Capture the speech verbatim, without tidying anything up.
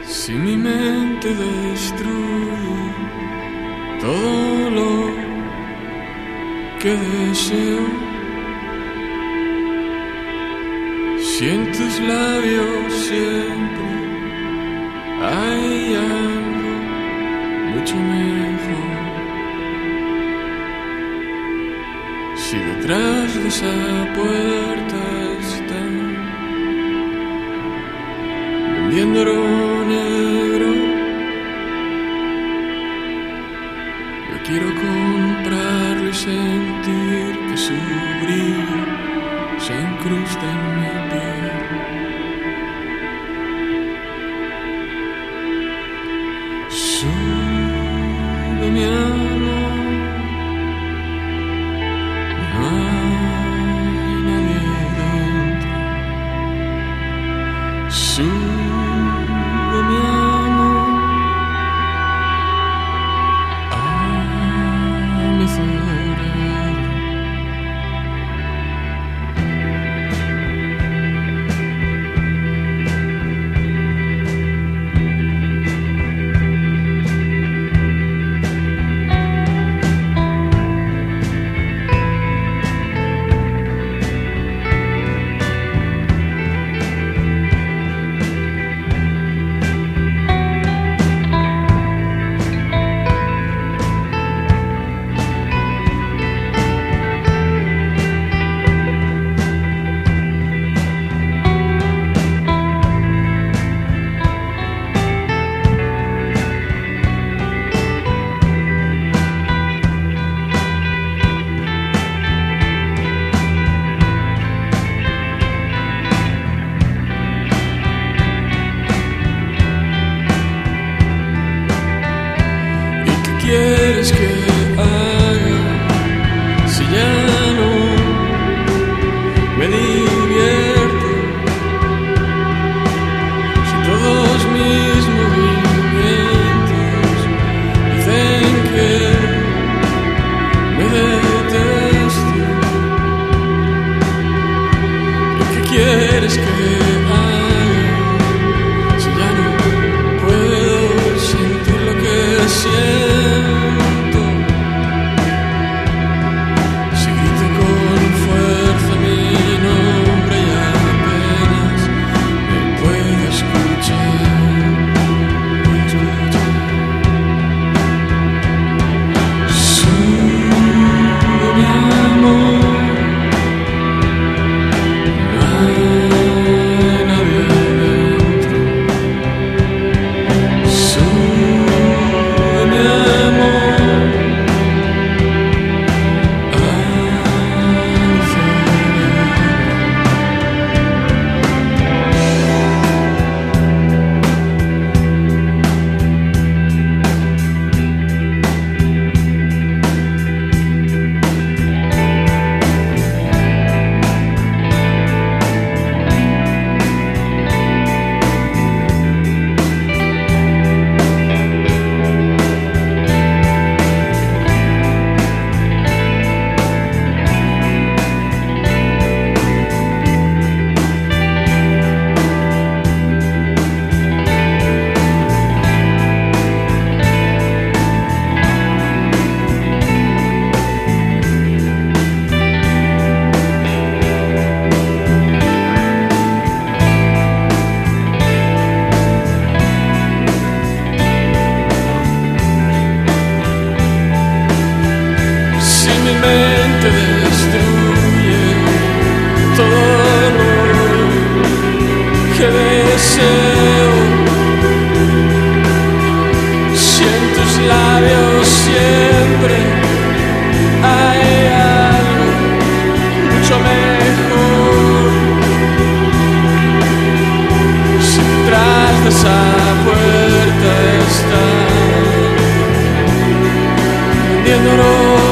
Si mi mente destruye todo lo que deseo, si en tus labios siempre hay algo mucho mejor, si detrás de esa puerta están vendiendo oro negro, yo quiero comprarlo y sentir que su brillo se incrusta en mi piel. Sube mi amor, no hay nadie dentro. Sube mi amor a mi cerebro. ¿Quieres que haga si ya no me divierto? Si todos mis movimientos dicen que me detesto. ¿Qué quieres que haga si ya no puedo sentir lo que siento? Si en tus labios siempre hay algo mucho mejor, si detrás de esa puerta está vendiendo oro.